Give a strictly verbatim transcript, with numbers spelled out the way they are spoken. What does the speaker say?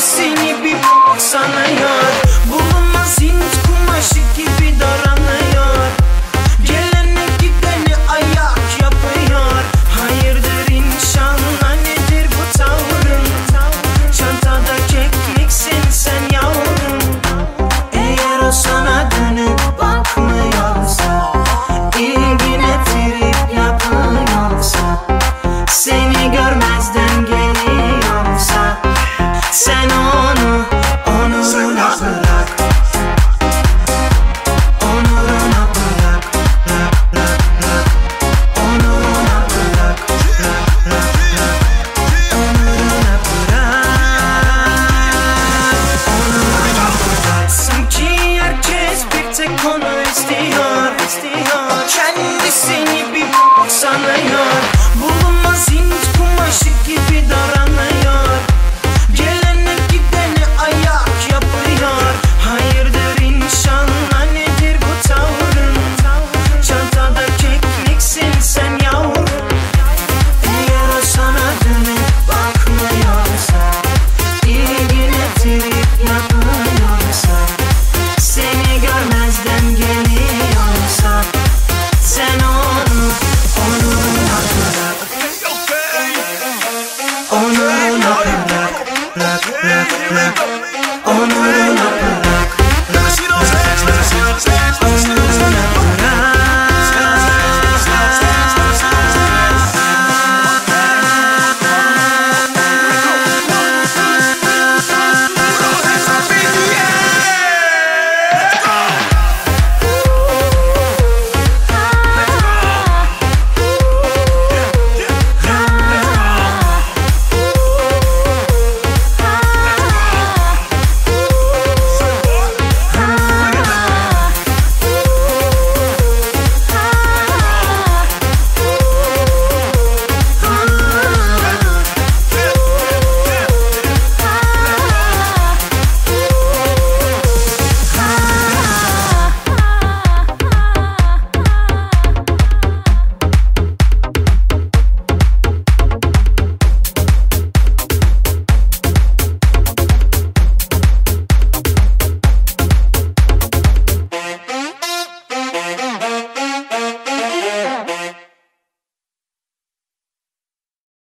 seni bir baksana yar. Bulunmaz hint kumaşı gibi daranıyor. Gelene gidene ayak yapıyor. Hayırdır inşallah, nedir bu tavrın? Çantada kekliksin sen yavrum. Eğer o sana dönüp bakmıyorsa, ilgine trip yapıyorsa, seni görmezden geliyorsa, sen onu onuruna bırak. Onuruna bırak, bırak, bırak, bırak. Onuruna bırak, bırak, bırak, bırak. Onuruna bırak, onuruna bırak. Sanki herkes bir tek onu istiyor, istiyor. Kendisini bir baksana yar. Bulunmaz hint kumaşı gibi daranıyor. Gelene gidene ayak yapıyor. Hayırdır inşallah, nedir bu tavrın? Çantada kekliksin sen yavrum. Eğer o sana dönüp bakmıyorsa, ilgine trip yapıyorsa, seni görmezden geliyorsa, sen onu onuruna bırak. Onuruna bırak, bırak, bırak, bırak. Onuruna bırak.